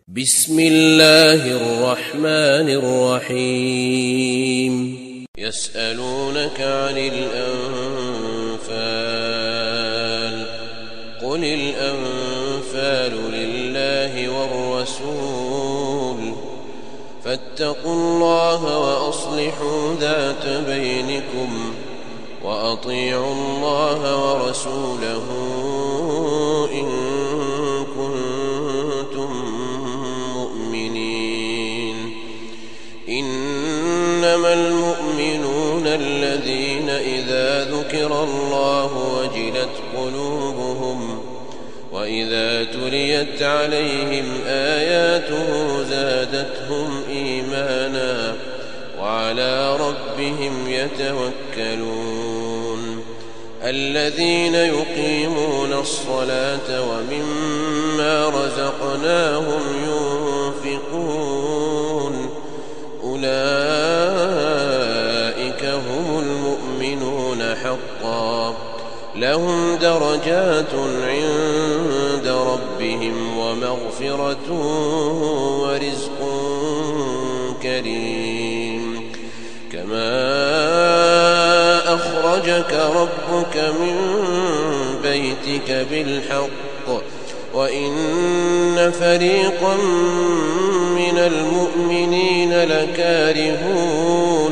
بسم الله الرحمن الرحيم يسألونك عن الأنفال قل الأنفال لله والرسول فاتقوا الله وأصلحوا ذات بينكم وأطيعوا الله ورسوله إن كنتم مؤمنين إنما المؤمنون الذين إذا ذكر الله وجلت قلوبهم وإذا تليت عليهم آياته زادتهم إيمانا وعلى ربهم يتوكلون الذين يقيمون الصلاة ومما رزقناهم ينفقون أولئك هم المؤمنون حقا لهم درجات عند ربهم ومغفرة ورزق كريم كما أخرجك ربك من بيتك بالحق وإن فريقا من المؤمنين لكارهون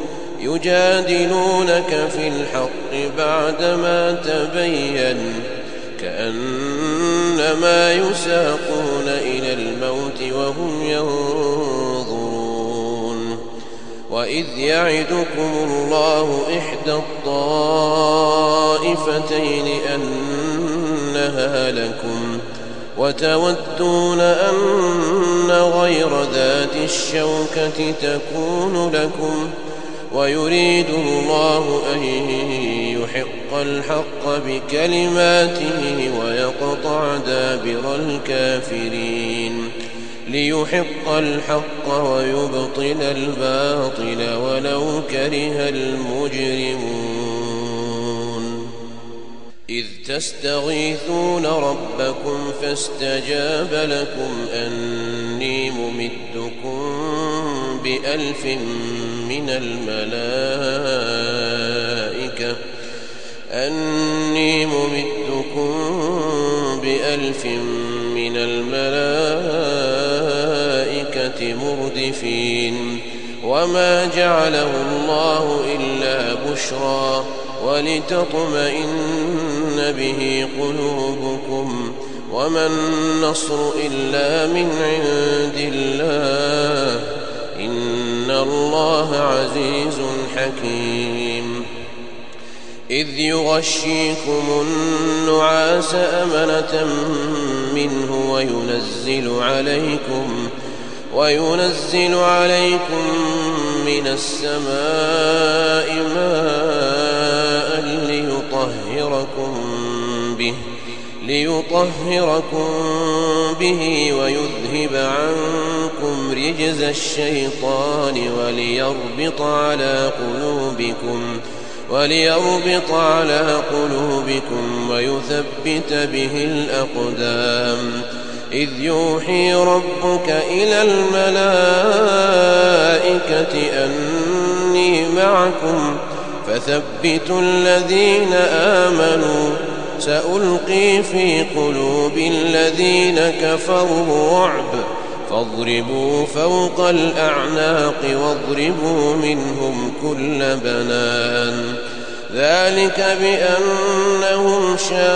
يجادلونك في الحق بعدما تبين كأنما يساقون إلى الموت وهم ينظرون وإذ يعدكم الله إحدى الطائفتين أنها لكم وتودون أن غير ذات الشوكة تكون لكم ويريد الله أن يحق الحق بكلماته ويقطع دابر الكافرين ليحق الحق ويبطل الباطل ولو كره المجرمون إذ تستغيثون ربكم فاستجاب لكم أني ممدكم ب1000 من الملائكة مردفين وما جعله الله إلا بشرى ولتطمئن به قلوبكم وما النصر إلا من عند الله إن الله عزيز حكيم إذ يغشيكم النعاس أمنة منه وينزل عليكم من السماء ماء ليطهركم به ويذهب عنكم رجز الشيطان وليربط على قلوبكم ويثبت به الأقدام إذ يوحي ربك إلى الملائكة أني معكم فثبتوا الذين آمنوا سألقي في قلوب الذين كفروا الرعب فاضربوا فوق الأعناق واضربوا منهم كل بنان ذلك بأنهم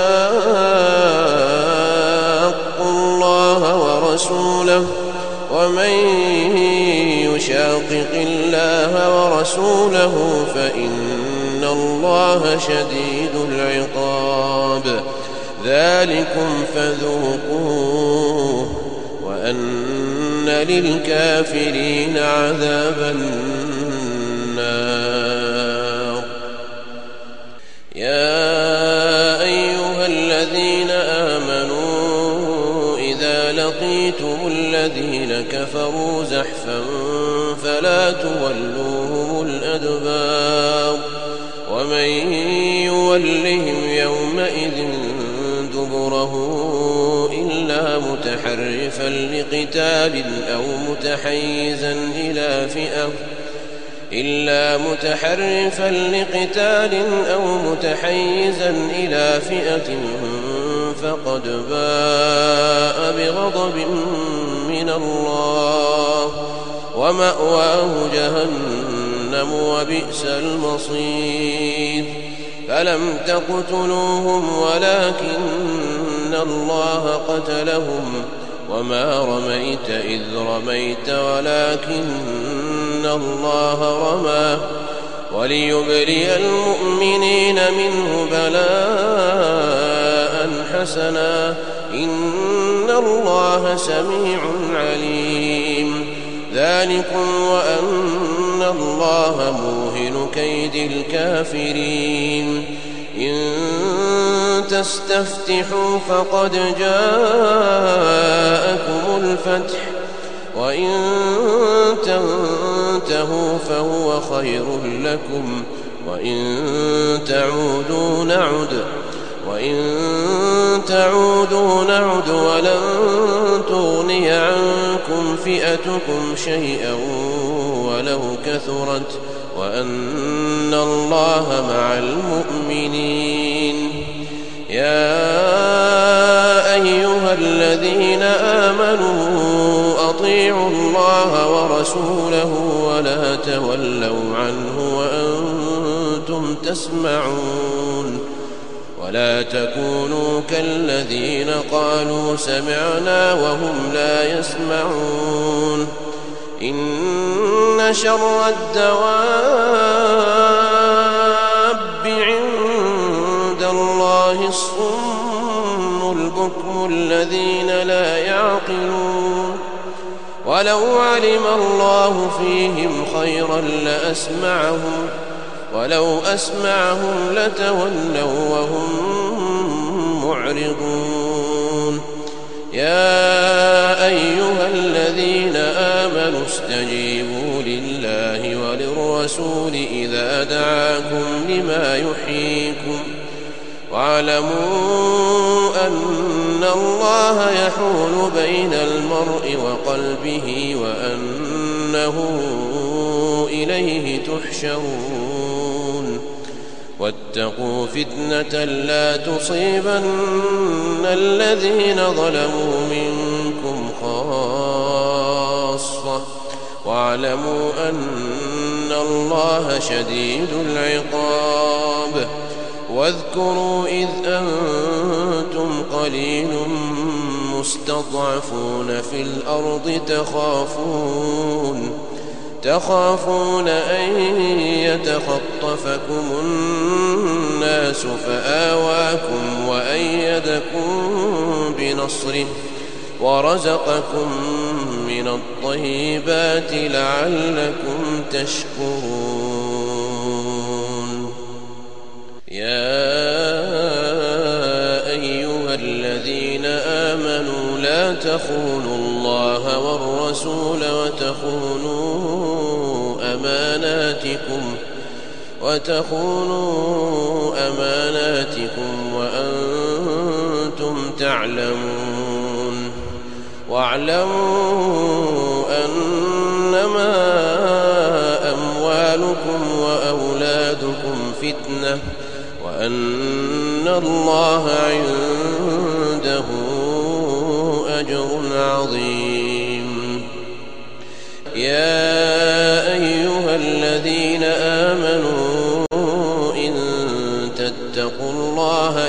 شاقوا الله ورسوله ومن يشاقق الله ورسوله فإن الله شديد العقاب ذلكم فذوقوه وأن للكافرين عذاب النار يا أيها الذين آمنوا إذا لقيتم الذين كفروا زحفا فلا تولوهم الأدبار ومن يولهم يومئذ دبره إلا متحرفا لقتال أو متحيزا إلى فئة فقد باء بغضب من الله ومأواه جهنم وبئس المصير. فلم تقتلوهم ولكن الله قتلهم وما رميت إذ رميت ولكن الله رمى وليبلي المؤمنين منه بلاء حسنا إن الله سميع عليم. ذلكم وأن الله موهن كيد الكافرين. إن تستفتحوا فقد جاءكم الفتح وإن تنتهوا فهو خير لكم وإن تعودوا نعد ولن تغني عنكم فئتكم شيئا ولو كثرت وأن الله مع المؤمنين. يا أيها الذين آمنوا أطيعوا الله ورسوله ولا تولوا عنه وأنتم تسمعون. ولا تكونوا كالذين قالوا سمعنا وهم لا يسمعون. إن شر الدواب عند الله الصم البكم الذين لا يعقلون. ولو علم الله فيهم خيرا لأسمعهم ولو أسمعهم لتولوا وهم معرضون. يا أيها الذين آمنوا استجيبوا لله وللرسول إذا دعاكم لما يحييكم واعلموا أن الله يحول بين المرء وقلبه وأنه إليه تحشرون. واتقوا فتنة لا تصيبن الذين ظلموا منكم خاصة واعلموا أن الله شديد العقاب. واذكروا إذ أنتم قليل مستضعفون في الأرض تخافون أن يتخطفكم الناس فآواكم وأيدكم بنصره ورزقكم من الطيبات لعلكم تشكرون. يا أيها الذين آمنوا لا تخونوا الله والرسول وتخونوا أماناتكم وأنتم تعلمون. واعلموا أنما أموالكم وأولادكم فتنة وأن الله عنده أجر عظيم. يا أيها الذين آمنوا إن تتقوا الله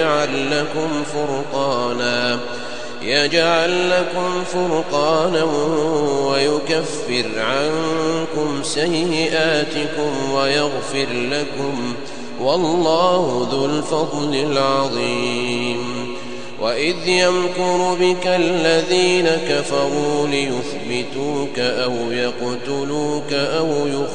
يجعل لكم فرقانا ويكفر عنكم سيئاتكم ويغفر لكم والله ذو الفضل العظيم. وإذ يمكر بك الذين كفروا ليثبتوك أو يقتلوك أو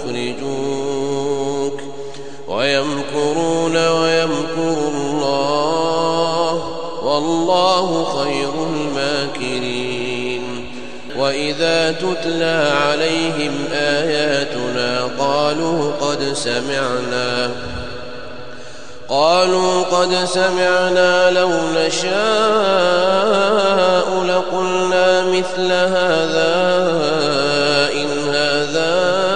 يخرجوك ويمكرون ويمكر الله والله خير الماكرين. وإذا تتلى عليهم آياتنا قالوا قد سمعنا لو نشاء لقلنا مثل هذا إن هذا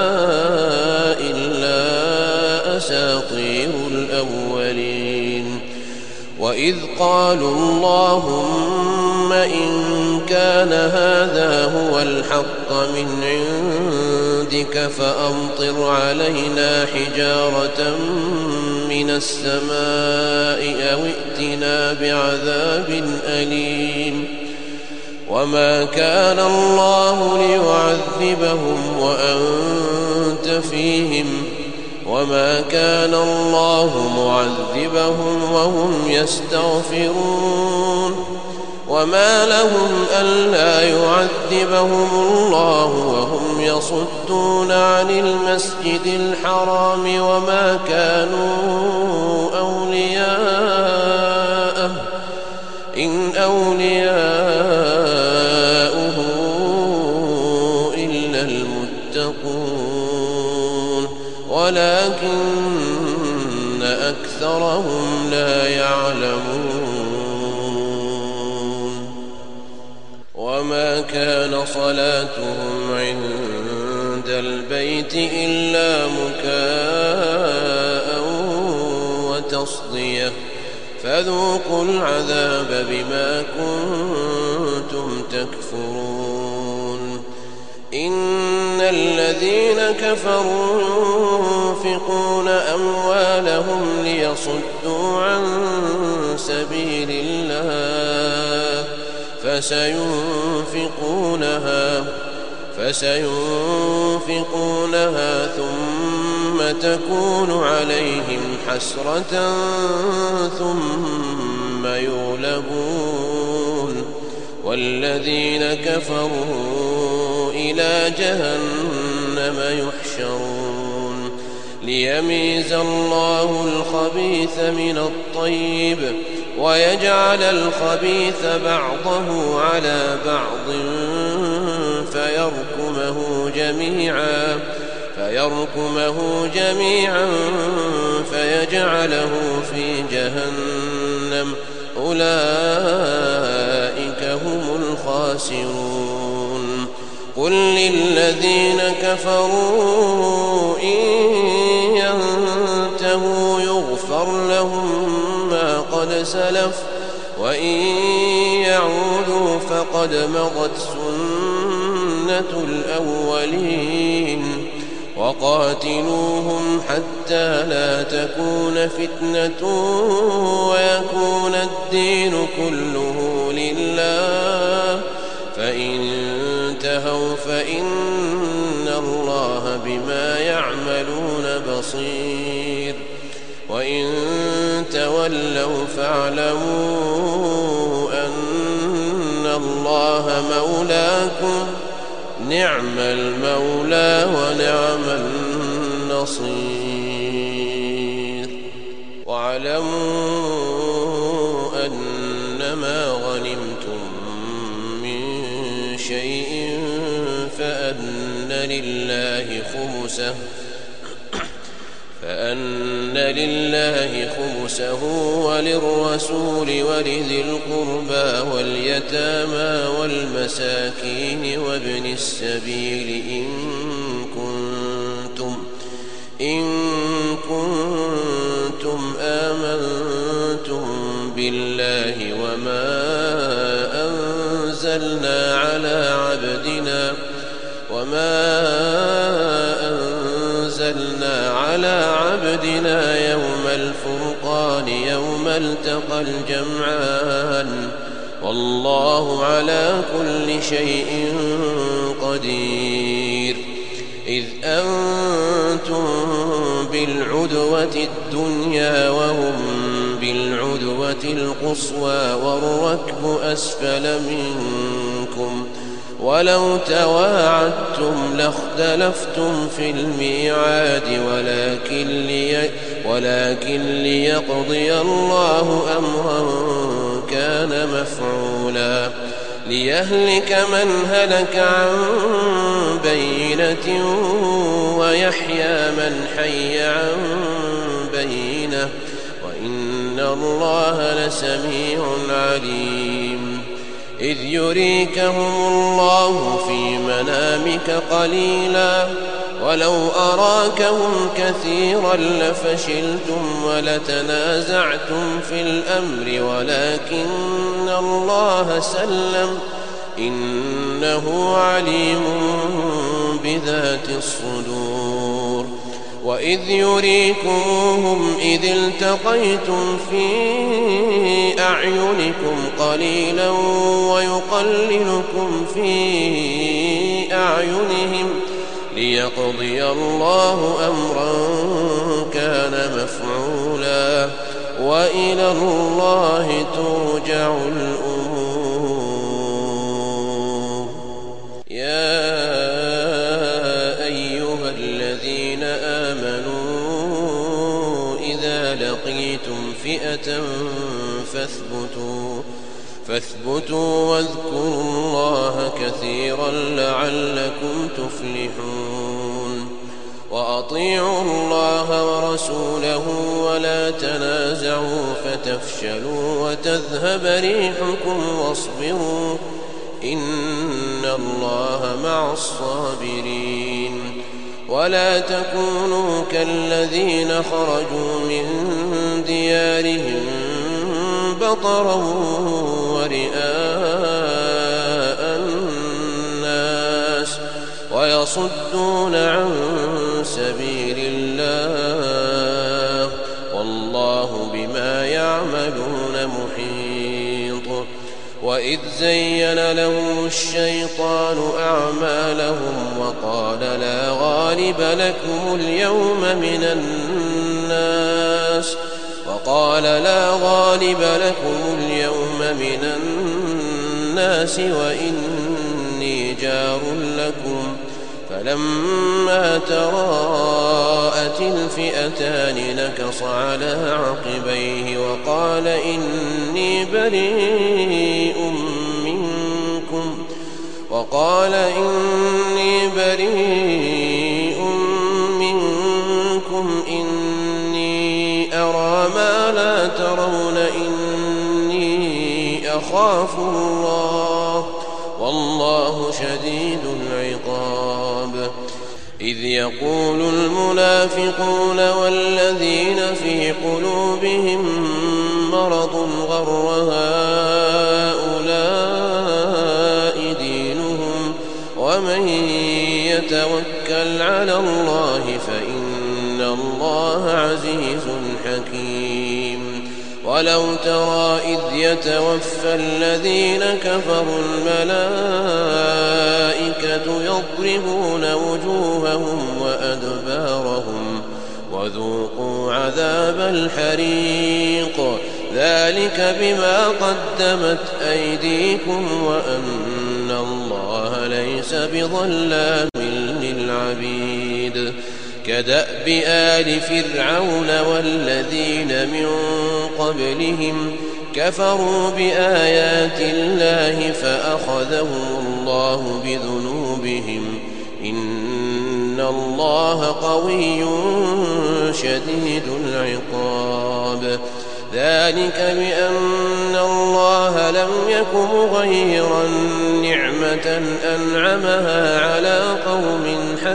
إلا أساطير الأولين وإذ قالوا اللهم إن كان هذا هو الحق من عندك فأمطر علينا حجارة من السماء أو ائتنا بعذاب أليم وما كان الله ليعذبهم وأنت فيهم وما كان الله معذبهم وهم يستغفرون وما لهم ألا يعذبهم الله وهم يصدون عن المسجد الحرام وما كانوا أولياءه إن أولياؤه إلا المتقون ولكن أكثرهم لا يعلمون وما كان صلاتهم عند البيت إلا مكاء وتصدية فذوقوا العذاب بما كنتم تكفرون إن الذين كفروا ينفقون أموالهم ليصدوا عن سبيل الله فسينفقونها ثم تكون عليهم حسرة ثم يغلبون والذين كفروا إلى جهنم يحشرون ليميز الله الخبيث من الطيب ويجعل الخبيث بعضه على بعض فيركمه جميعا فيجعله في جهنم أولئك هم الخاسرون قل للذين كفروا إن ينتهوا يغفر لهم ما قد سلف وإن يعودوا فقد مضت سنة الأولين وقاتلوهم حتى لا تكون فتنة ويكون الدين كله لله فإن انتهوا فإن الله بما يعملون بصير وإن تولوا فاعلموا أن الله مولاكم نعم المولى ونعم النصير واعلموا أنما غنمتم من شيء فأن لله خمسه وللرسول ولذي القربى واليتامى والمساكين وابن السبيل إن كنتم آمنتم بالله وما أنزلنا على عبدنا يوم الفرقان يوم التقى الجمعان والله على كل شيء قدير إذ أنتم بالعدوة الدنيا وهم بالعدوة القصوى والركب أسفل منكم ولو تواعدتم لاختلفتم في الميعاد ولكن ليقضي الله أمرا كان مفعولا ليهلك من هلك عن بينة ويحيى من حي عن بينة وإن الله لسميع عليم إذ يريكهم الله في منامك قليلا ولو أراكهم كثيرا لفشلتم ولتنازعتم في الأمر ولكن الله سلم إنه عليم بذات الصدور وإذ يريكموهم إذ التقيتم في أعينكم قليلا ويقللكم في أعينهم ليقضي الله أمرا كان مفعولا وإلى الله ترجع الأمور. يا أيها الذين آمنوا إذا لقيتم فئة فاثبتوا واذكروا الله كثيرا لعلكم تفلحون. وأطيعوا الله ورسوله ولا تنازعوا فتفشلوا وتذهب ريحكم واصبروا إن الله مع الصابرين. ولا تكونوا كالذين خرجوا من ديارهم بطرا ورئاء الناس ويصدون عن سبيل الله والله بما يعملون محيط. وإذ زين لهم الشيطان أعمالهم وقال لا غالب لكم اليوم من الناس وإني جار لكم فلما تراءت الفئتان نكص على عقبيه وقال إني بريء منكم إني أرى ما لا ترون إني أخاف الله والله شديد العقاب. إذ يقول المنافقون والذين في قلوبهم مرض غر هؤلاء دينهم ومن يتوكل على الله فإن الله عزيز حكيم. ولو ترى إذ يتوفى الذين كفروا الملائكة يضربون وجوههم وأدبارهم وذوقوا عذاب الحريق ذلك بما قدمت أيديكم وأن الله ليس بظلام للعبيد. كدأب آل فرعون والذين من قبلهم كفروا بآيات الله فأخذهم الله بذنوبهم إن الله قوي شديد العقاب. ذلك بأن الله لم يك مغيرا نعمة أنعمها على قوم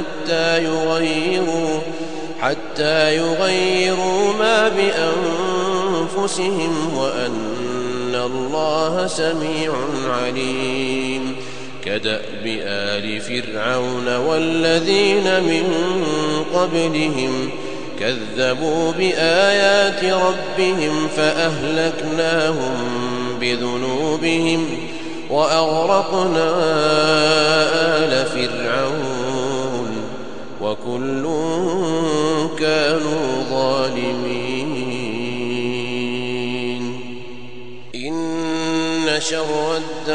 حتى يغيروا ما بأنفسهم وأن الله سميع عليم. كدأب آل فرعون والذين من قبلهم كذبوا بآيات ربهم فأهلكناهم بذنوبهم وأغرقنا آل فرعون وكل كانوا ظالمين. إن شر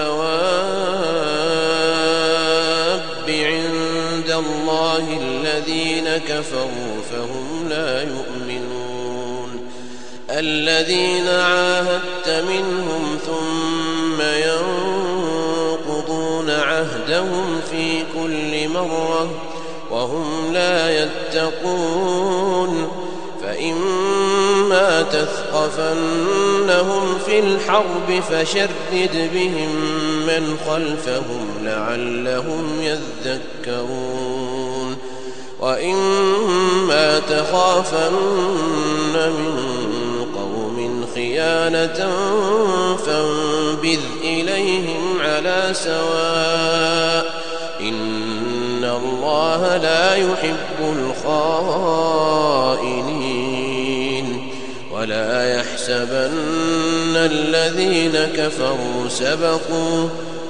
الدواب عند الله الذين كفروا فهم لا يؤمنون. الذين عاهدت منهم ثم ينقضون عهدهم في كل مرة وهم لا يتقون فإما وإما تثقفنهم في الحرب فشرد بهم من خلفهم لعلهم يذكرون وإما تخافن من قوم خيانة فانبذ إليهم على سواء إن الله لا يحب الخائنين ولا يحسبن الذين كفروا سبقوا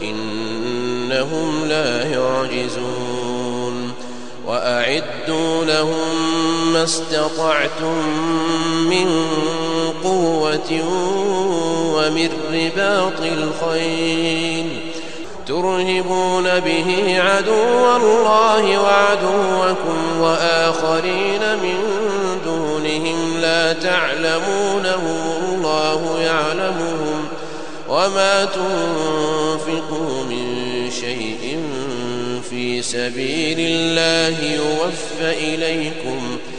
إنهم لا يعجزون وأعدوا لهم ما استطعتم من قوة ومن رباط الخيل ترهبون به عدو الله وعدوكم وآخرين من دونهم لا تعلمونهم الله يعلمهم وما تنفقوا من شيء في سبيل الله يوفى إليكم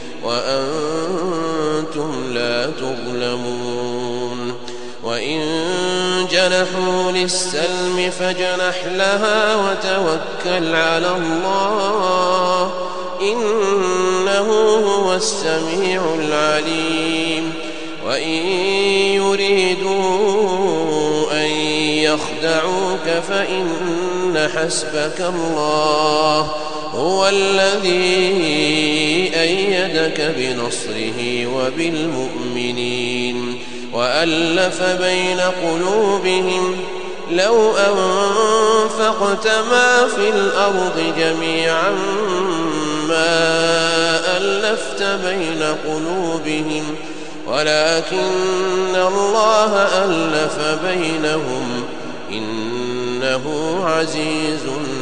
وأنتم لا تظلمون وإن جنحوا للسلم فاجنح لها وتوكل على الله إنه هو السميع العليم وإن يريدوا أن يخدعوك فإن حسبك الله هو الذي أيدك بنصره وبالمؤمنين وألف بين قلوبهم لو أنفقت ما في الأرض جميعا ما ألفت بين قلوبهم ولكن الله ألف بينهم إنه عزيز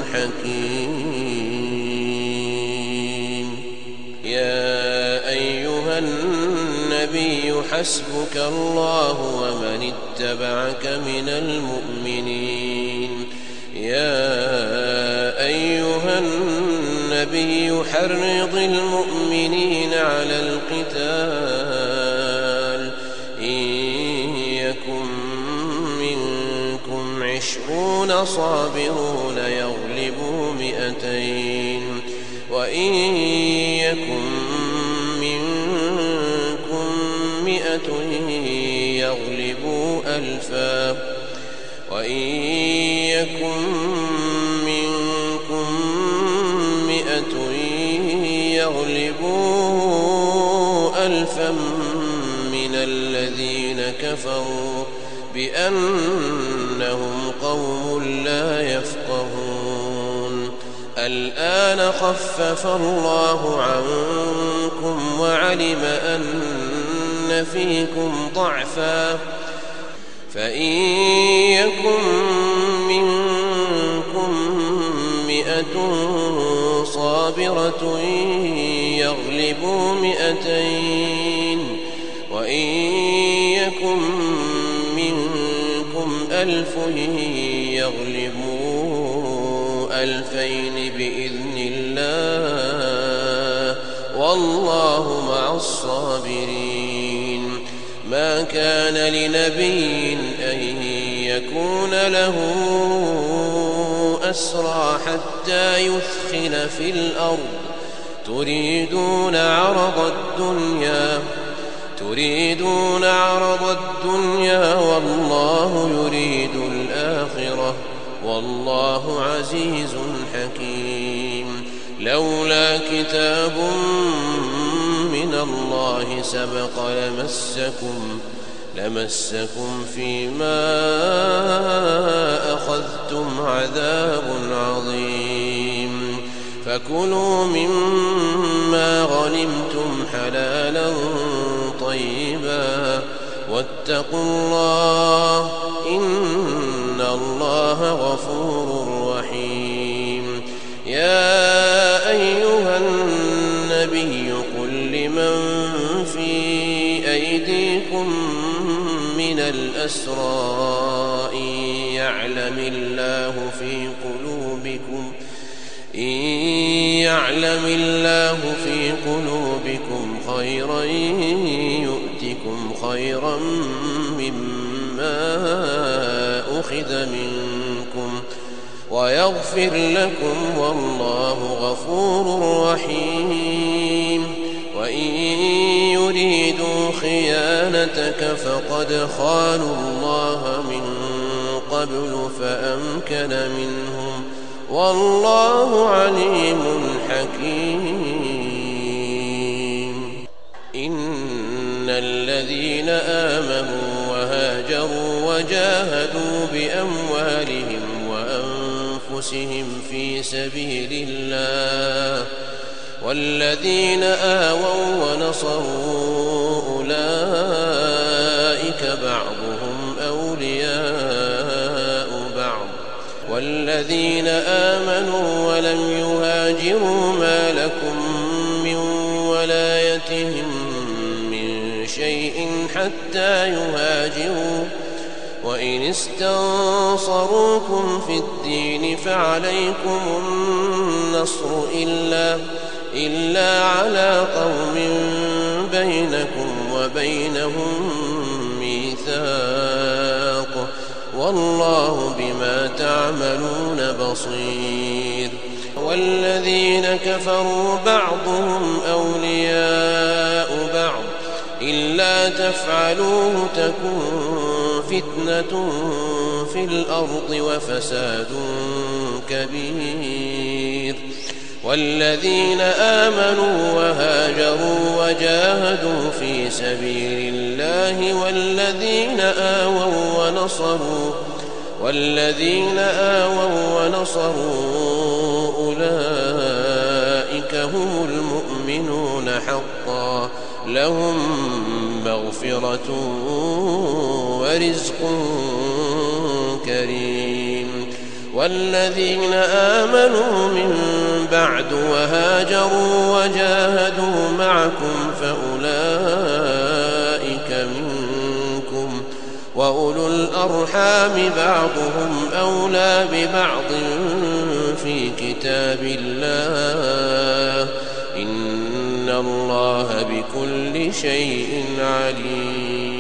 حكيم يا أيها النبي حسبك الله ومن اتبعك من المؤمنين يا أيها النبي حرض المؤمنين على القتال إن يكن منكم 20 صابرون يغلبوا 200 وإن يكن منكم 100 يغلبوا 1000 وإن يكن منكم 100 يغلبوا 1000 من الذين كفروا بأنهم قوم لا يفقهون الآن خفف الله عنكم وعلم أن فيكم ضعفا فإن يكن منكم 100 صابرة يغلبوا 200 وإن يكن منكم 1000 يغلبوا 2000 بإذن الله والله مع الصابرين ما كان لنبي أن يكون له أسرى حتى يثخن في الأرض تريدون عرض الدنيا والله يريد الآخرة والله عزيز حكيم لولا كتاب من الله سبق لمسكم فيما أخذتم عذاب عظيم فكلوا مما غنمتم حلالا طيبا واتقوا الله إن الله غفور رحيم يا أيها النبي قل لمن في أيديكم من الأسرى إن يعلم الله إن يعلم الله في قلوبكم خيرا يؤتكم خيرا مما أخذ منكم ويغفر لكم والله غفور رحيم وإن يريدوا خيانتك فقد خانوا الله من قبل فأمكن منهم والله عليم حكيم إن الذين آمنوا وهاجروا وجاهدوا بأموالهم وأنفسهم في سبيل الله والذين آووا ونصروا أولئك بعضهم أولياء بعض والذين آمنوا ولم يهاجروا ما لكم من ولايتهم من شيء حتى يهاجروا وإن استنصروكم في الدين فعليكم النصر إلا على قوم بينكم وبينهم ميثاق والله بما تعملون بصير والذين كفروا بعضهم أولياء بعض إلا تفعلوه تكن فتنة في الأرض وفساد كبير والذين آمنوا وهاجروا وجاهدوا في سبيل الله والذين آووا ونصروا أولئك هم المؤمنون حقا لهم مغفرة ورزق كريم والذين آمنوا من بعد وهاجروا وجاهدوا معكم فأولئك منكم وأولو الأرحام بعضهم أولى ببعض في كتاب الله إن الله بكل شيء عليم